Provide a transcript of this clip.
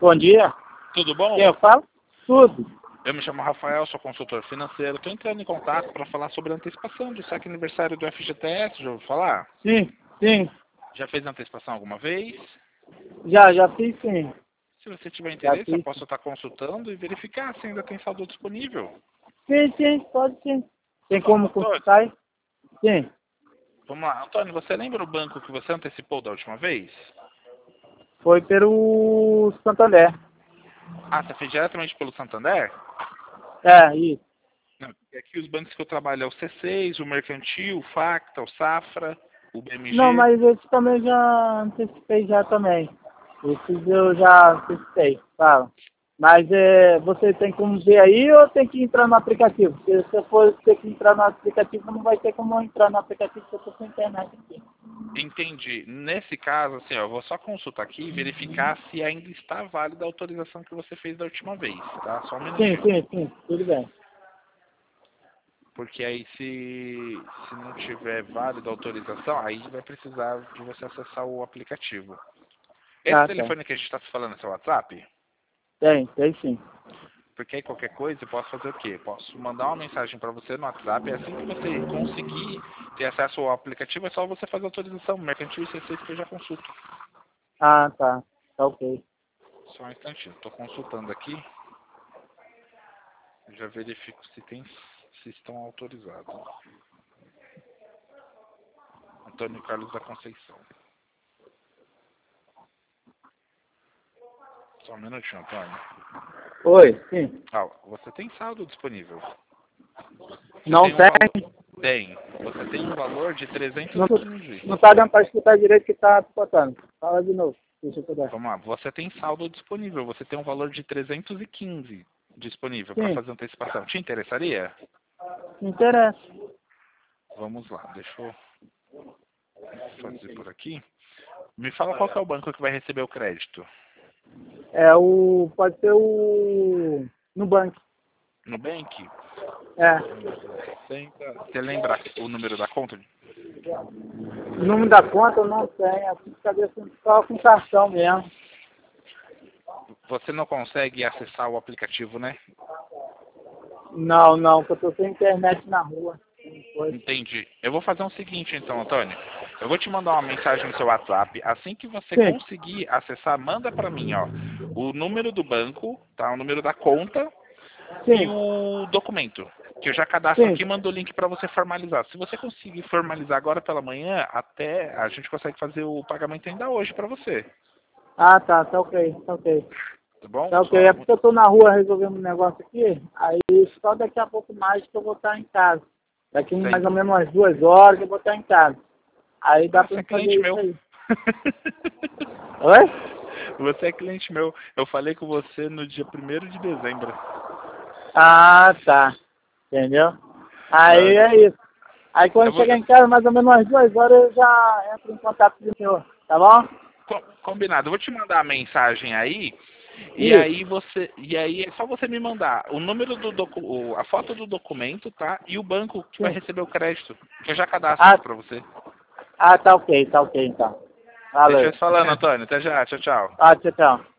Bom dia. Tudo bom? Quem eu falo? Tudo. Eu me chamo Rafael, sou consultor financeiro. Estou entrando em contato para falar sobre a antecipação do saque aniversário do FGTS. Já ouviu falar? Sim, sim. Já fez antecipação alguma vez? Já fiz sim. Se você tiver Já interesse, eu fiz. posso estar consultando e verificar se ainda tem saldo disponível. Sim, pode sim. Tem Bom, como Antônio, consultar aí? Sim. vamos lá. Antônio, você lembra o banco que você antecipou da última vez? Foi pelo Santander. Ah, você fez diretamente pelo Santander? É, isso. Não, porque aqui os bancos que eu trabalho é o C6, o Mercantil, o Facta, o Safra, o Não, BMG. mas esse também já antecipei já também. Esses eu já antecipei, tá? Mas você tem como ver aí ou tem que entrar no aplicativo? Porque se eu for ter que entrar no aplicativo, não vai ter como eu entrar no aplicativo porque eu estou sem internet aqui. Entendi. Nesse caso, assim, ó, eu vou só consultar aqui e verificar se ainda está válida a autorização que você fez da última vez, tá? Só um minutinho. Sim, tudo bem. Porque aí se não tiver válida a autorização, aí vai precisar de você acessar o aplicativo. Esse Ah, tá. telefone que a gente está falando é seu WhatsApp? Tem sim. Porque aí qualquer coisa eu posso fazer o quê? Posso mandar uma mensagem para você no WhatsApp e assim que você conseguir ter acesso ao aplicativo é só você fazer a autorização. Mercantil e C6 que eu já consulto. Ah, tá. Tá ok. Só um instantinho. Estou consultando aqui. Já verifico se estão autorizados. Antônio Carlos da Conceição. Só um minutinho, Antônio. Oi, sim. Ah, você tem saldo disponível. Você Não tem um valor. tem. Tem. Você tem um valor de Não, 315. não tá dando para escutar direito que tá picotando. Fala de novo. Deixa eu pegar. Vamos lá. Você tem saldo disponível. Você tem um valor de 315 disponível para Sim, fazer antecipação. Te interessaria? me interessa. Vamos lá. Deixa eu fazer por aqui. Me fala qual que é o banco que vai receber o crédito. Pode ser o Nubank. Nubank? É. Você lembra o número da conta? O número da conta eu não tenho. Assim de cabeça só com cartão mesmo. Você não consegue acessar o aplicativo, né? Não, porque eu tô sem internet na rua. Entendi. Eu vou fazer o seguinte então, Antônio. Eu vou te mandar uma mensagem no seu WhatsApp. Assim que você Sim, conseguir acessar, manda para mim, ó, o número do banco, tá? O número da conta e sim, o documento. Que eu já cadastro sim. aqui e mando o link para você formalizar. Se você conseguir formalizar agora pela manhã, até a gente consegue fazer o pagamento ainda hoje para você. Ah, tá ok, tá ok. Tá bom? Tá ok, é porque eu tô na rua resolvendo um negócio aqui, aí só daqui a pouco mais que eu vou estar em casa. Daqui mais ou Sem... menos umas 2 horas eu vou estar em casa. Aí dá Ah, pra você é eu fazer cliente isso meu. aí. Oi? Você é cliente meu. Eu falei com você no dia 1º de dezembro. Ah, tá. Entendeu? Aí Não, é isso. Aí eu quando vou... chegar em casa, mais ou menos umas 2 horas, eu já entro em contato com o senhor. Tá bom? Combinado. Eu vou te mandar a mensagem aí. Isso. E aí é só você me mandar o número a foto do documento, tá? E o banco que vai Sim. receber o crédito. Que eu já cadastro Ah, aqui pra você. tá ok então. Deixa eu Valeu. te falando, Antônio. Até já. Tchau, tchau. Tchau.